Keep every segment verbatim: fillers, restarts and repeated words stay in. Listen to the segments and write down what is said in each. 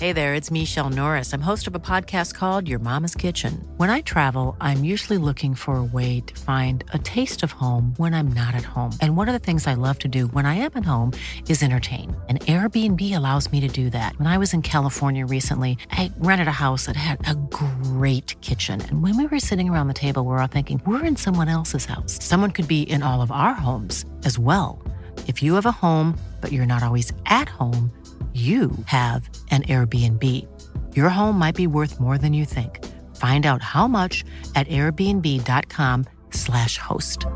Hey there, it's Michelle Norris. I'm host of a podcast called Your Mama's Kitchen. When I travel, I'm usually looking for a way to find a taste of home when I'm not at home. And one of the things I love to do when I am at home is entertain. And Airbnb allows me to do that. When I was in California recently, I rented a house that had a great kitchen. And when we were sitting around the table, we were all thinking, we're in someone else's house. Someone could be in all of our homes as well. If you have a home, but you're not always at home, you have an Airbnb. Your home might be worth more than you think. Find out how much at airbnb.com slash host.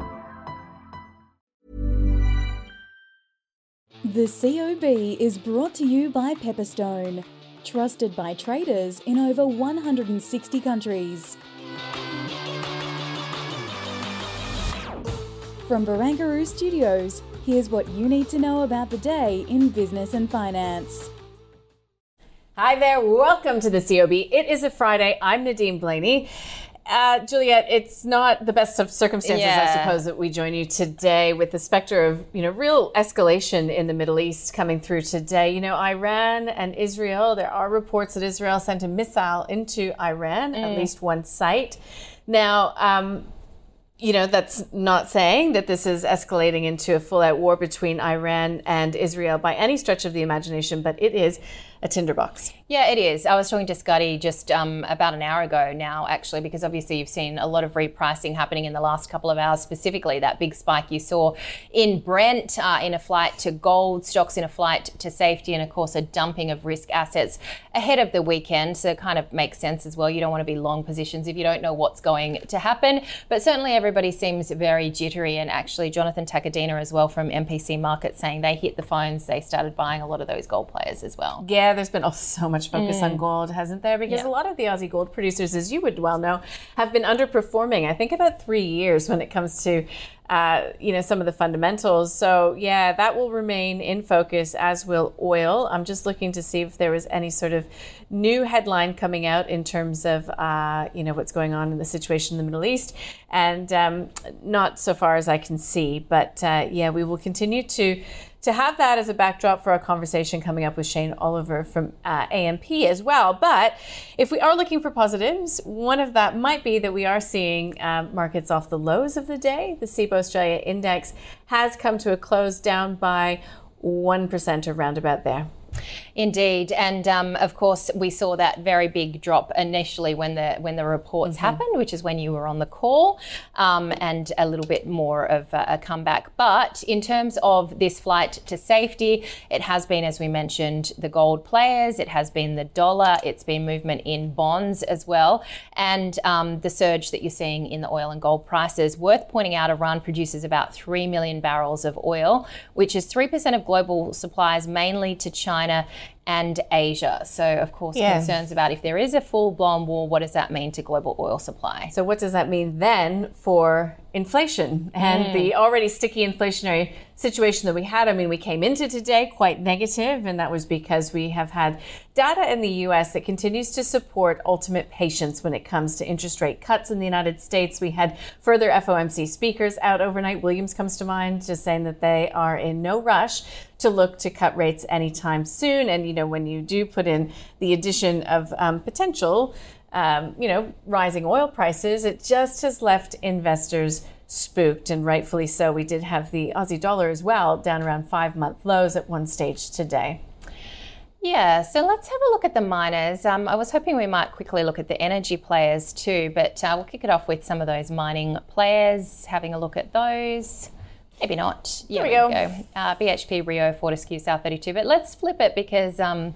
The C O B is brought to you by Pepperstone, trusted by traders in over one hundred sixty countries. From Barangaroo Studios, here's what you need to know about the day in business and finance. Hi there, welcome to the C O B. It is a Friday. I'm Nadine Blaney. Uh, Juliet, it's not the best of circumstances, yeah. I suppose, that we join you today with the specter of, you know, real escalation in the Middle East coming through today. You know, Iran and Israel, there are reports that Israel sent a missile into Iran, mm. at least one site. Now, um, you know, that's not saying that this is escalating into a full-out war between Iran and Israel by any stretch of the imagination, but it is a tinderbox. Yeah, it is. I was talking to Scotty just um, about an hour ago now, actually, because obviously you've seen a lot of repricing happening in the last couple of hours, specifically that big spike you saw in Brent uh, in a flight to gold, stocks in a flight to safety, and of course a dumping of risk assets ahead of the weekend. So it kind of makes sense as well. You don't want to be long positions if you don't know what's going to happen. But certainly everybody seems very jittery, and actually Jonathan Takadina as well from M P C Markets saying they hit the phones, they started buying a lot of those gold players as well. Yeah, there's been oh, so much focus mm. on gold, hasn't there? Because yeah. a lot of the Aussie gold producers, as you would well know, have been underperforming, I think, about three years when it comes to Uh, you know, some of the fundamentals. So yeah, that will remain in focus, as will oil. I'm just looking to see if there was any sort of new headline coming out in terms of, uh, you know, what's going on in the situation in the Middle East. And um, not so far as I can see. But uh, yeah, we will continue to to have that as a backdrop for our conversation coming up with Shane Oliver from uh, A M P as well. But if we are looking for positives, one of that might be that we are seeing uh, markets off the lows of the day. The C B O Australia Index has come to a close down by one percent or roundabout there. Indeed, and um, of course we saw that very big drop initially when the when the reports mm-hmm. happened, which is when you were on the call, um, and a little bit more of a, a comeback. But in terms of this flight to safety, it has been, as we mentioned, the gold players, it has been the dollar, it's been movement in bonds as well, and um, the surge that you're seeing in the oil and gold prices. Worth pointing out, Iran produces about three million barrels of oil, which is three percent of global supplies, mainly to China China and Asia. So, of course, yeah. concerns about if there is a full-blown war, what does that mean to global oil supply? So what does that mean then for inflation and mm. the already sticky inflationary situation that we had? I mean, we came into today quite negative, and that was because we have had data in the U S that continues to support ultimate patience when it comes to interest rate cuts in the United States. We had further F O M C speakers out overnight. Williams comes to mind, just saying that they are in no rush to look to cut rates anytime soon. And, you know, when you do put in the addition of um, potential Um, you know, rising oil prices, it just has left investors spooked, and rightfully so. We did have the Aussie dollar as well down around five-month lows at one stage today. Yeah, so let's have a look at the miners. Um, I was hoping we might quickly look at the energy players too, but uh, we'll kick it off with some of those mining players, having a look at those. Maybe not. Yeah, there we go. go. Uh, B H P, Rio, Fortescue, South thirty-two. But let's flip it because... Um,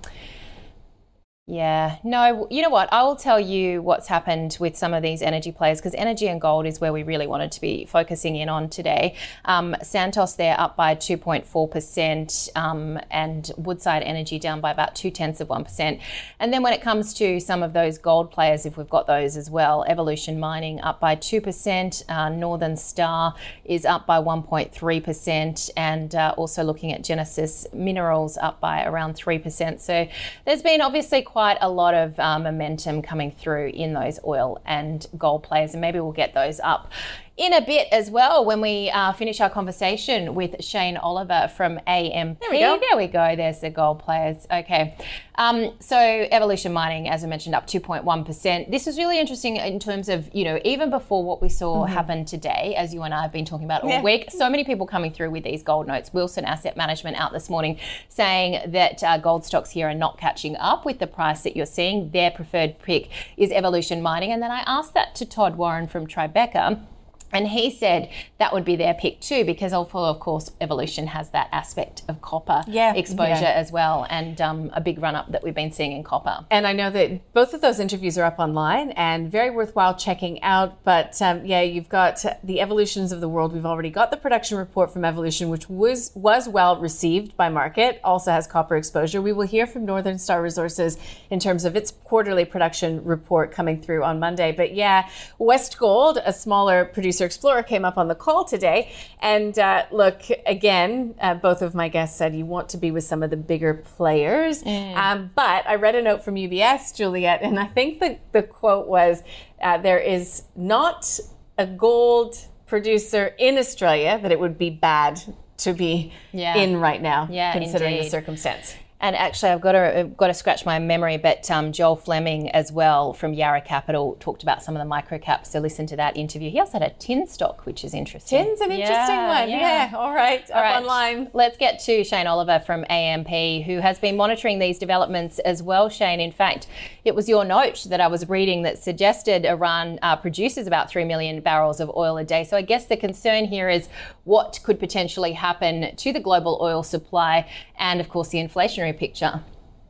Yeah, no, you know what? I will tell you what's happened with some of these energy players, because energy and gold is where we really wanted to be focusing in on today. Um, Santos there up by two point four percent, um, and Woodside Energy down by about two tenths of one percent. And then when it comes to some of those gold players, if we've got those as well, Evolution Mining up by two percent, uh, Northern Star is up by one point three percent, and uh, also looking at Genesis Minerals up by around three percent. So there's been obviously quite a lot of uh, momentum coming through in those oil and gold players, and maybe we'll get those up in a bit as well when we uh, finish our conversation with Shane Oliver from A M P. There we go. There we go. There's the gold players. Okay. Um, so Evolution Mining, as I mentioned, up two point one percent. This is really interesting in terms of, you know, even before what we saw mm-hmm. happen today, as you and I have been talking about all yeah. week, so many people coming through with these gold notes. Wilson Asset Management out this morning saying that uh, gold stocks here are not catching up with the price that you're seeing. Their preferred pick is Evolution Mining. And then I asked that to Todd Warren from Tribeca. And he said that would be their pick too, because although, of course, Evolution has that aspect of copper yeah, exposure yeah. as well, and um, a big run-up that we've been seeing in copper. And I know that both of those interviews are up online and very worthwhile checking out. But um, yeah, you've got the Evolutions of the world. We've already got the production report from Evolution, which was, was well received by market, also has copper exposure. We will hear from Northern Star Resources in terms of its quarterly production report coming through on Monday. But yeah, Westgold, a smaller producer explorer, came up on the call today. And uh, look, again, uh, both of my guests said you want to be with some of the bigger players. Mm. Um, but I read a note from U B S, Juliet, and I think the, the quote was, uh, there is not a gold producer in Australia that it would be bad to be yeah. in right now, yeah, considering indeed. the circumstance. And actually, I've got to I've got to scratch my memory, but um, Joel Fleming as well from Yarra Capital talked about some of the micro caps. So listen to that interview. He also had a tin stock, which is interesting. Tin's an interesting yeah, one. Yeah. yeah. All right. All up right. online. Let's get to Shane Oliver from A M P, who has been monitoring these developments as well, Shane. In fact, it was your note that I was reading that suggested Iran uh, produces about three million barrels of oil a day. So I guess the concern here is what could potentially happen to the global oil supply and, of course, the inflationary picture.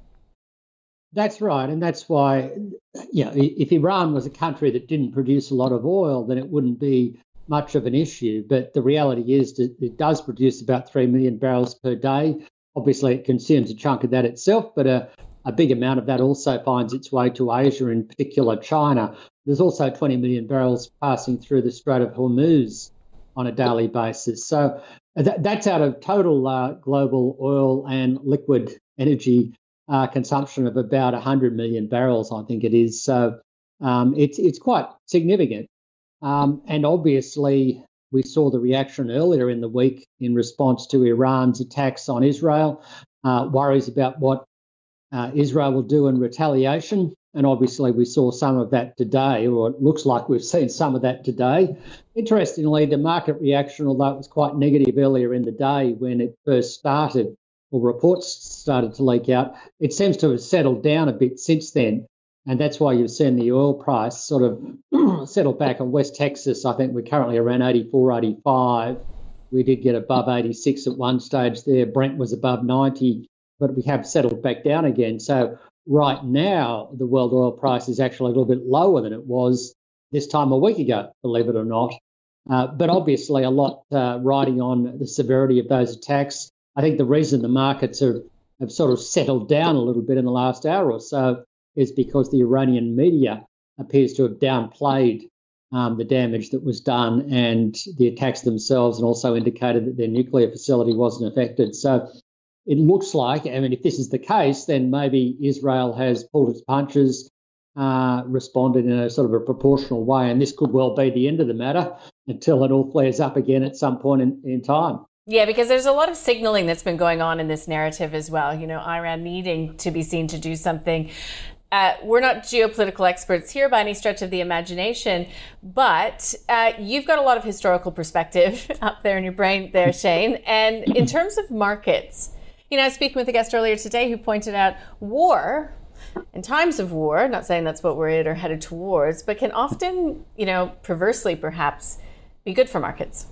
That's right. And that's why, you know, if Iran was a country that didn't produce a lot of oil, then it wouldn't be much of an issue. But the reality is that it does produce about three million barrels per day. Obviously, it consumes a chunk of that itself, but a, a big amount of that also finds its way to Asia, in particular China. There's also twenty million barrels passing through the Strait of Hormuz on a daily basis. So that, that's out of total uh, global oil and liquid energy Uh, consumption of about one hundred million barrels, I think it is. So um, it's it's quite significant. Um, and obviously, we saw the reaction earlier in the week in response to Iran's attacks on Israel, uh, worries about what uh, Israel will do in retaliation. And obviously, we saw some of that today, or it looks like we've seen some of that today. Interestingly, the market reaction, although it was quite negative earlier in the day when it first started, or reports started to leak out, it seems to have settled down a bit since then. And that's why you've seen the oil price sort of settle back on West Texas. I think we're currently around eighty-four, eighty-five. We did get above eighty-six at one stage there. Brent was above ninety, but we have settled back down again. So right now, the world oil price is actually a little bit lower than it was this time a week ago, believe it or not. Uh, but obviously a lot uh, riding on the severity of those attacks. I think the reason the markets are, have sort of settled down a little bit in the last hour or so is because the Iranian media appears to have downplayed um, the damage that was done and the attacks themselves, and also indicated that their nuclear facility wasn't affected. So it looks like, I mean, if this is the case, then maybe Israel has pulled its punches, uh, responded in a sort of a proportional way, and this could well be the end of the matter until it all flares up again at some point in, in time. Yeah, because there's a lot of signaling that's been going on in this narrative as well. You know, Iran needing to be seen to do something. Uh, we're not geopolitical experts here by any stretch of the imagination, but uh, you've got a lot of historical perspective up there in your brain there, Shane. And in terms of markets, you know, I was speaking with a guest earlier today who pointed out war, in times of war, not saying that's what we're in or headed towards, but can often, you know, perversely perhaps be good for markets.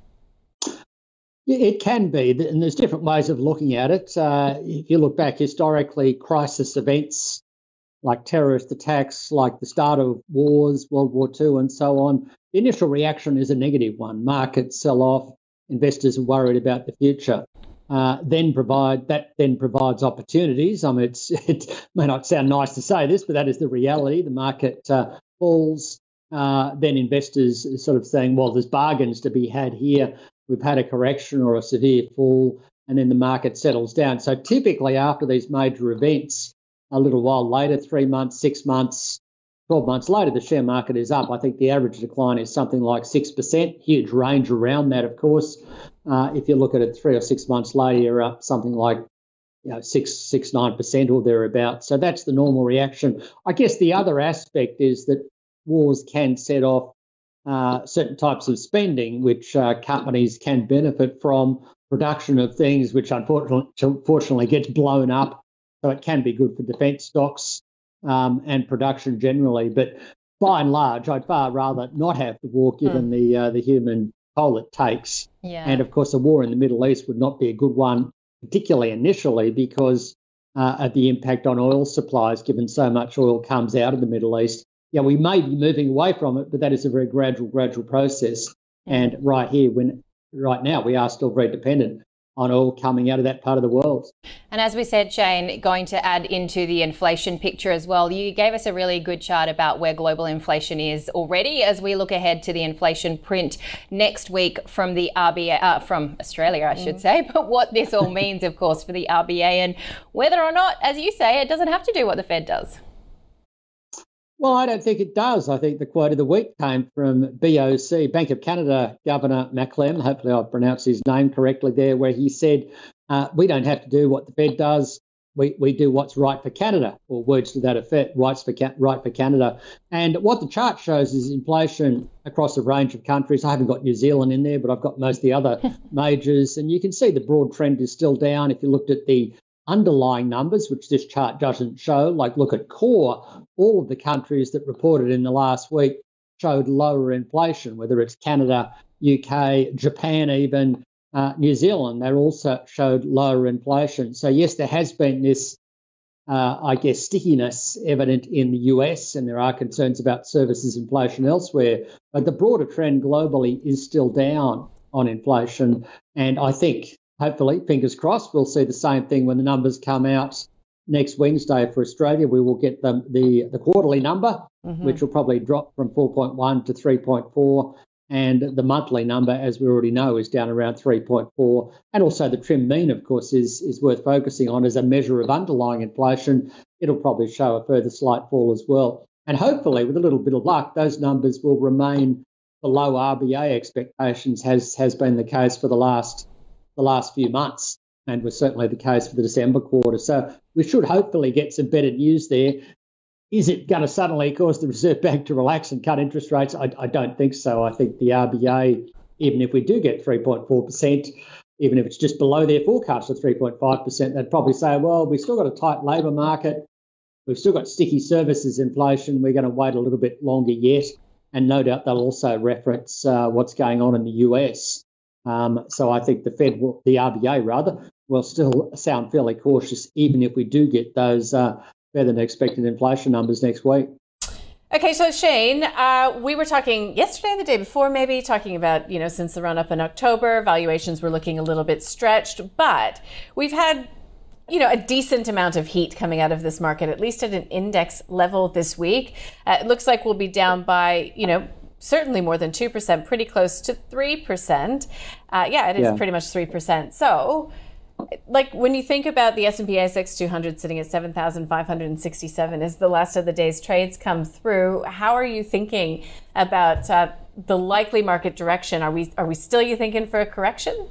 It can be, and there's different ways of looking at it. Uh, if you look back historically, crisis events like terrorist attacks, like the start of wars, World War Two and so on, the initial reaction is a negative one. Markets sell off, investors are worried about the future. Uh, then provide that then provides opportunities. I mean, it's, it may not sound nice to say this, but that is the reality. The market uh, falls, uh, then investors are sort of saying, well, there's bargains to be had here. We've had a correction or a severe fall, and then the market settles down. So typically after these major events, a little while later, three months, six months, twelve months later, the share market is up. I think the average decline is something like six percent, huge range around that, of course. Uh, if you look at it three or six months later, you're up something like you know, six, six, nine percent or thereabouts. So that's the normal reaction. I guess the other aspect is that wars can set off uh, certain types of spending, which uh, companies can benefit from. Production of things which unfortunately, unfortunately gets blown up. So it can be good for defence stocks um, and production generally. But by and large, I'd far rather not have the war given mm. the uh, the human toll it takes. Yeah. And of course, a war in the Middle East would not be a good one, particularly initially, because uh, of the impact on oil supplies, given so much oil comes out of the Middle East. Yeah, we may be moving away from it, but that is a very gradual, gradual process. And right here, when right now, we are still very dependent on oil coming out of that part of the world. And as we said, Shane, going to add into the inflation picture as well, you gave us a really good chart about where global inflation is already as we look ahead to the inflation print next week from the R B A, uh, from Australia, I should mm. say, but what this all means, of course, for the R B A and whether or not, as you say, it doesn't have to do what the Fed does. Well, I don't think it does. I think the quote of the week came from B O C, Bank of Canada Governor Macklem. Hopefully I've pronounced his name correctly there, where he said, uh, we don't have to do what the Fed does. We we do what's right for Canada, or words to that effect, rights for right for Canada. And what the chart shows is inflation across a range of countries. I haven't got New Zealand in there, but I've got most of the other majors. And you can see the broad trend is still down. If you looked at the underlying numbers, which this chart doesn't show, like look at core, all of the countries that reported in the last week showed lower inflation, whether it's Canada, U K, Japan even, uh, New Zealand, they also showed lower inflation. So yes, there has been this, uh, I guess, stickiness evident in the U S, and there are concerns about services inflation elsewhere, but the broader trend globally is still down on inflation. And I think hopefully, fingers crossed, we'll see the same thing when the numbers come out next Wednesday for Australia. We will get the, the, the quarterly number, mm-hmm. which will probably drop from four point one to three point four. And the monthly number, as we already know, is down around three point four. And also the trim mean, of course, is, is worth focusing on as a measure of underlying inflation. It'll probably show a further slight fall as well. And hopefully, with a little bit of luck, those numbers will remain below R B A expectations, has, has been the case for the last the last few months, and was certainly the case for the December quarter. So we should hopefully get some better news there. Is it going to suddenly cause the Reserve Bank to relax and cut interest rates? I, I don't think so. I think the R B A, even if we do get three point four percent, even if it's just below their forecast of three point five percent, they'd probably say, well, we've still got a tight labour market. We've still got sticky services inflation. We're going to wait a little bit longer yet. And no doubt they'll also reference uh, what's going on in the U S. Um, so I think the Fed, will, the R B A rather, will still sound fairly cautious, even if we do get those uh, better than expected inflation numbers next week. Okay, so Shane, uh, we were talking yesterday and the day before, maybe talking about, you know, since the run up in October, valuations were looking a little bit stretched, but we've had, you know, a decent amount of heat coming out of this market, at least at an index level this week. Uh, it looks like we'll be down by, you know, certainly more than two percent, pretty close to three percent. Uh, yeah, it is yeah. pretty much three percent. So, like, when you think about the S and P A S X two hundred sitting at seven thousand five hundred sixty-seven as the last of the day's trades come through, how are you thinking about uh, the likely market direction? Are we are we still, you thinking, for a correction?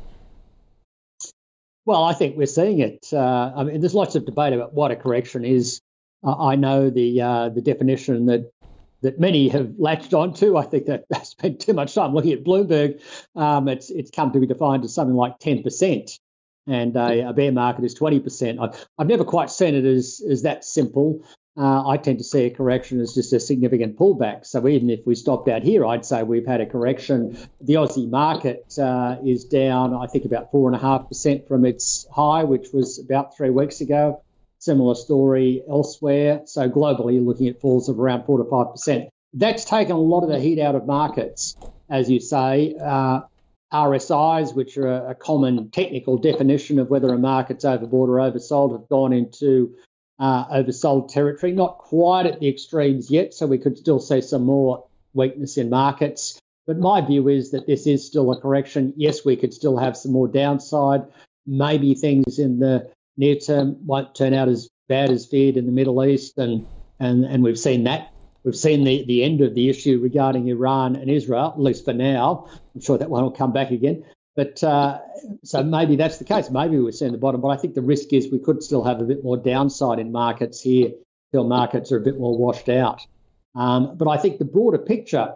Well, I think we're seeing it. Uh, I mean, there's lots of debate about what a correction is. Uh, I know the uh, the definition that that many have latched onto. I think that they've spent too much time looking at Bloomberg. Um, it's it's come to be defined as something like ten percent, and a, a bear market is twenty percent. I've, I've never quite seen it as, as that simple. Uh, I tend to see a correction as just a significant pullback. So even if we stopped out here, I'd say we've had a correction. The Aussie market uh, is down, I think, about four point five percent from its high, which was about three weeks ago. Similar story elsewhere. So globally, you're looking at falls of around four to five percent. That's taken a lot of the heat out of markets, as you say. Uh, R S Is, which are a, a common technical definition of whether a market's overbought or oversold, have gone into uh, oversold territory. Not quite at the extremes yet, so we could still see some more weakness in markets. But my view is that this is still a correction. Yes, we could still have some more downside. Maybe things in the near term won't turn out as bad as feared in the Middle East, and and and we've seen that we've seen the, the end of the issue regarding Iran and Israel, at least for now. I'm sure that one will come back again. But uh, so maybe that's the case. Maybe we're seeing the bottom. But I think the risk is we could still have a bit more downside in markets here till markets are a bit more washed out. Um, but I think the broader picture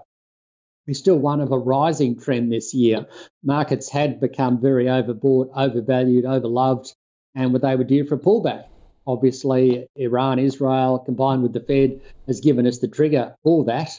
is still one of a rising trend this year. Markets had become very overbought, overvalued, overloved, and they were due for a pullback. Obviously, Iran, Israel, combined with the Fed, has given us the trigger for that.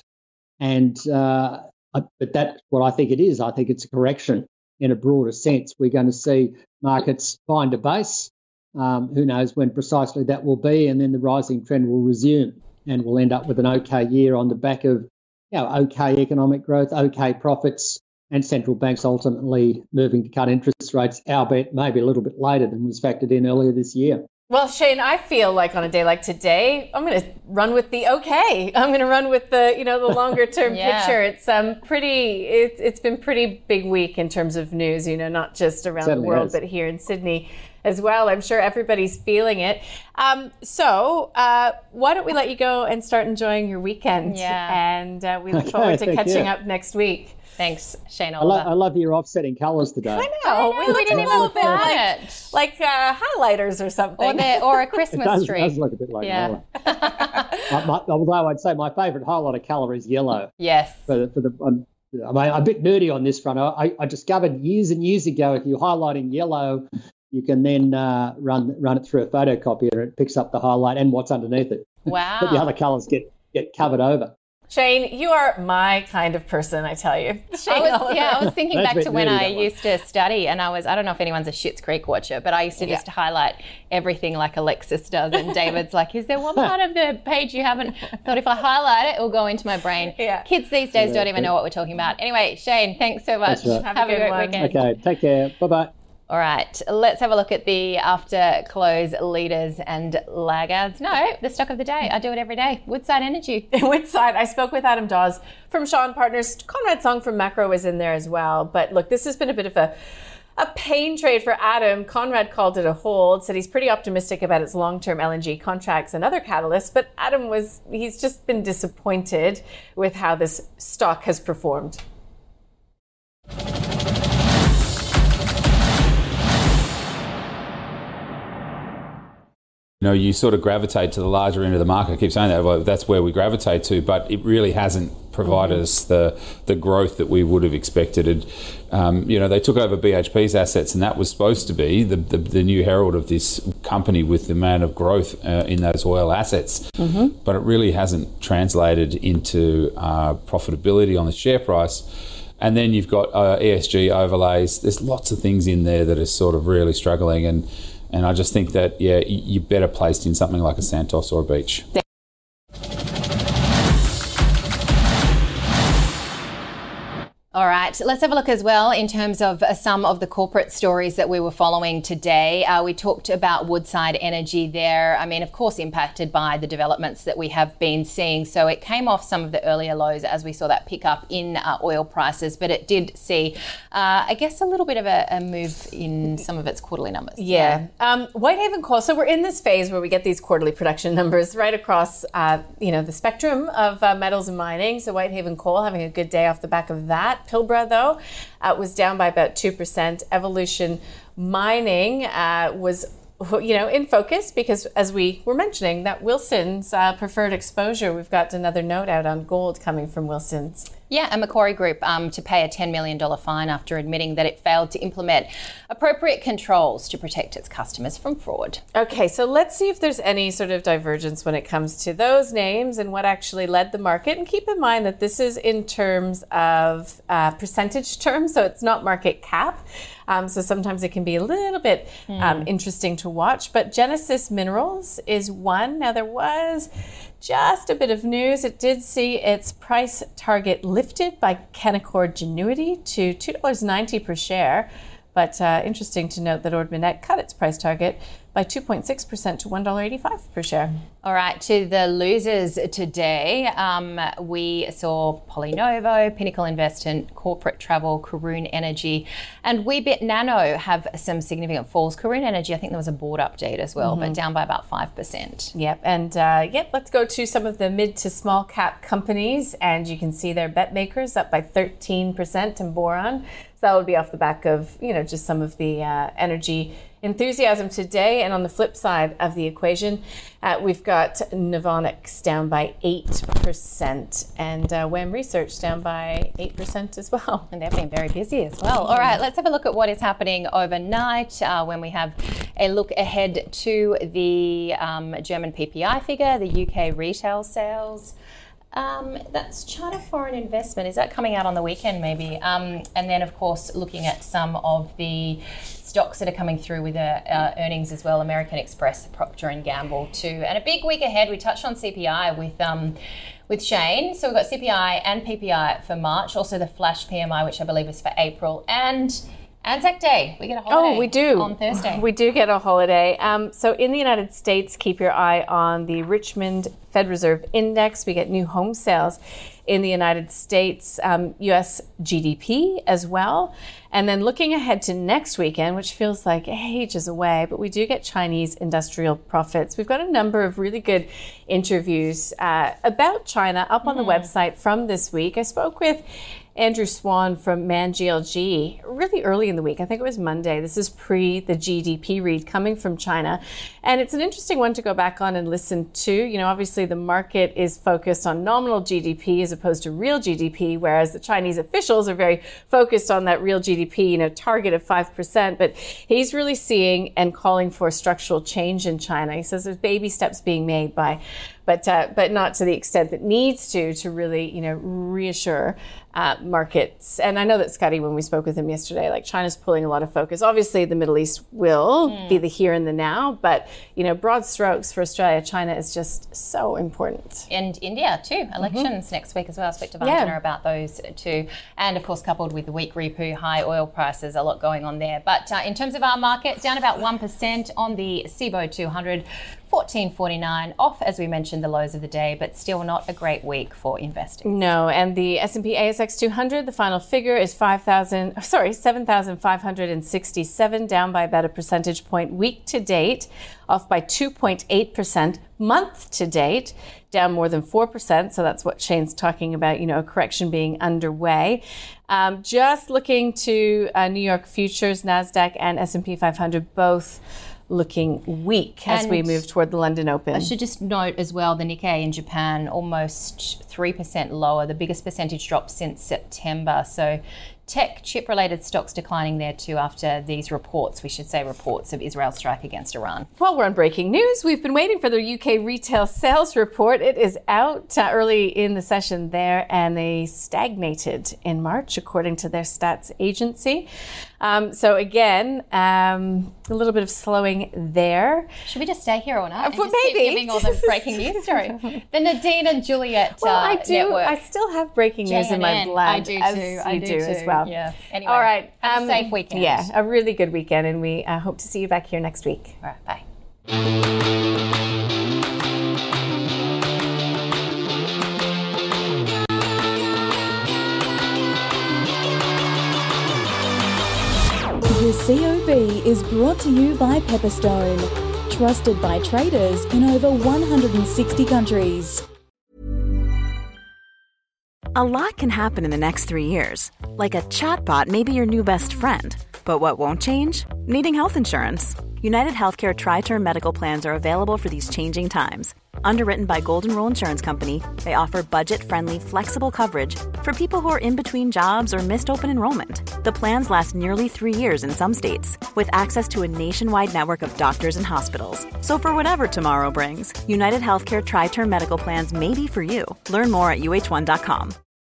And uh, but that's what I think it is. I think it's a correction in a broader sense. We're going to see markets find a base. Um, who knows when precisely that will be, and then the rising trend will resume, and we'll end up with an okay year on the back of, you know, okay economic growth, okay profits, and central banks ultimately moving to cut interest rates, albeit maybe a little bit later than was factored in earlier this year. Well, Shane, I feel like on a day like today, I'm going to run with the okay. I'm going to run with the, you know, the longer term yeah. picture. It's um pretty. It's it's been pretty big week in terms of news. You know, not just around Certainly the world, has. but here in Sydney as well. I'm sure everybody's feeling it. Um, so uh, why don't we let you go and start enjoying your weekend? Yeah. And uh, we look okay, forward to catching you. up next week. Thanks, Shane I, lo- I love your offsetting colours today. I know. I know. We, we didn't even look like, like uh, highlighters or something. Or, the, or a Christmas it does, tree. It does look a bit like yeah. my, my, although I'd say my favourite highlight of colour is yellow. Yes. For the, for the, um, I'm a bit nerdy on this front. I, I discovered years and years ago if you highlight in yellow, you can then uh, run run it through a photocopier and it picks up the highlight and what's underneath it. Wow. But the other colours get, get covered over. Shane, you are my kind of person, I tell you. Shane I was, yeah, I was thinking back to when I used to study, and I was, I don't know if anyone's a Schitt's Creek watcher, but I used to yeah. just highlight everything like Alexis does. And David's like, is there one part of the page you haven't thought if I highlight it, it'll go into my brain? Yeah. Kids these days yeah, don't even know what we're talking about. Anyway, Shane, thanks so much. Right. Have, have a, a great one. weekend. Okay, take care. Bye-bye. All right, let's have a look at the after close leaders and laggards. No, the stock of the day. I do it every day. Woodside Energy. Woodside. I spoke with Adam Dawes from Shaw and Partners. Conrad Song from Macro is in there as well. But look, this has been a bit of a a pain trade for Adam. Conrad called it a hold, said he's pretty optimistic about its long-term L N G contracts and other catalysts. But Adam was, he's just been disappointed with how this stock has performed. You know, you sort of gravitate to the larger end of the market. I keep saying that, well, that's where we gravitate to, but it really hasn't provided mm-hmm. us the the growth that we would have expected. And, um, you know, they took over B H P's assets, and that was supposed to be the, the, the new herald of this company with the amount of growth uh, in those oil assets. Mm-hmm. But it really hasn't translated into uh, profitability on the share price. And then you've got uh, E S G overlays. There's lots of things in there that are sort of really struggling. And And I just think that, yeah, you're better placed in something like a Santos or a Beach. All right, let's have a look as well in terms of uh, some of the corporate stories that we were following today. Uh, we talked about Woodside Energy there. I mean, of course, impacted by the developments that we have been seeing. So it came off some of the earlier lows as we saw that pick up in uh, oil prices, but it did see, uh, I guess, a little bit of a, a move in some of its quarterly numbers. Yeah. yeah. Um, Whitehaven Coal. So we're in this phase where we get these quarterly production numbers right across, uh, you know, the spectrum of uh, metals and mining. So Whitehaven Coal having a good day off the back of that. Pilbara, though, uh, was down by about two percent. Evolution Mining uh, was, you know, in focus because, as we were mentioning, that Wilson's uh, preferred exposure. We've got another note out on gold coming from Wilson's. Yeah, and Macquarie Group um, to pay a ten million dollars fine after admitting that it failed to implement appropriate controls to protect its customers from fraud. Okay, so let's see if there's any sort of divergence when it comes to those names and what actually led the market. And keep in mind that this is in terms of uh, percentage terms, so it's not market cap. Um, so sometimes it can be a little bit mm. um, interesting to watch. But Genesis Minerals is one. Now, there was just a bit of news. It did see its price target lifted by Canaccord Genuity to two dollars ninety per share. But uh, interesting to note that Ord Minnett cut its price target by by two point six percent to one dollar eighty-five per share. All right, to the losers today, um, we saw PolyNovo, Pinnacle Investment, Corporate Travel, Karoon Energy, and Weebit Nano have some significant falls. Karoon Energy, I think there was a board update as well, mm-hmm. but down by about five percent. Yep, and uh, yep, let's go to some of the mid to small cap companies, and you can see their bet makers up by thirteen percent in Boron. So that would be off the back of, you know, just some of the uh, energy enthusiasm today. And on the flip side of the equation, uh, we've got Novonix down by eight percent and uh, W E M Research down by eight percent as well. And they've been very busy as well. All right, let's have a look at what is happening overnight uh, when we have a look ahead to the um, German P P I figure, the U K retail sales. Um, that's China foreign investment. Is that coming out on the weekend maybe? Um, and then, of course, looking at some of the stocks that are coming through with uh, uh, earnings as well. American Express, Procter and Gamble too. And a big week ahead. We touched on C P I with um, with Shane. So we've got C P I and P P I for March. Also the flash P M I, which I believe is for April. And Anzac Day, we get a holiday. Oh, we do. On Thursday. We do get a holiday. Um, so in the United States, keep your eye on the Richmond Fed Reserve Index. We get new home sales in the United States, um, U S G D P as well. And then looking ahead to next weekend, which feels like ages away, but we do get Chinese industrial profits. We've got a number of really good interviews uh, about China up on mm. the website from this week. I spoke with Andrew Swan from Man G L G really early in the week. I think it was Monday. This is pre the G D P read coming from China. And it's an interesting one to go back on and listen to. You know, obviously the market is focused on nominal G D P as opposed to real G D P, whereas the Chinese officials are very focused on that real G D P, you know, target of five percent. But he's really seeing and calling for structural change in China. He says there's baby steps being made by But uh, but not to the extent that needs to to really, you know, reassure uh, markets. And I know that Scotty, when we spoke with him yesterday, like China's pulling a lot of focus. Obviously, the Middle East will mm. be the here and the now, but you know, broad strokes for Australia, China is just so important. And India too. Elections mm-hmm. next week as well. I spoke to Vandana yeah. about those too, and of course, coupled with the weak repo, high oil prices, a lot going on there. But uh, in terms of our market, down about one percent on the S I B O two hundred. fourteen forty-nine off, as we mentioned, the lows of the day, but still not a great week for investing. No, and the S and P A S X two hundred, the final figure is five thousand, sorry, seven thousand five hundred sixty-seven, down by about a percentage point week to date, off by two point eight percent month to date, down more than four percent. So that's what Shane's talking about, you know, a correction being underway. Um, just looking to uh, New York futures, NASDAQ and S and P five hundred, both looking weak as and we move toward the London Open. I should just note as well, the Nikkei in Japan almost three percent lower, the biggest percentage drop since September. So tech, chip-related stocks declining there too after these reports, we should say reports of Israel's strike against Iran. Well, we're on breaking news. We've been waiting for the U K retail sales report. It is out uh, early in the session there, and they stagnated in March, according to their stats agency. Um, so again, um, a little bit of slowing there. Should we just stay here all night? Uh, and just maybe. Keep giving all the breaking news story. The Nadine and Juliet well, uh, I do. network. I still have breaking J N N. news in my blood. I do as too. You I do, do too. as well. Yeah. Anyway, all right. Have um, a safe weekend. Yeah, a really good weekend, and we uh, hope to see you back here next week. All right. Bye. The C O B is brought to you by Pepperstone, trusted by traders in over one hundred sixty countries. A lot can happen in the next three years. Like a chatbot may be your new best friend. But what won't change? Needing health insurance. United Healthcare Tri-Term Medical Plans are available for these changing times. Underwritten by Golden Rule Insurance Company, they offer budget-friendly, flexible coverage for people who are in between jobs or missed open enrollment. The plans last nearly three years in some states, with access to a nationwide network of doctors and hospitals. So for whatever tomorrow brings, United Healthcare Tri-Term Medical Plans may be for you. Learn more at U H one dot com.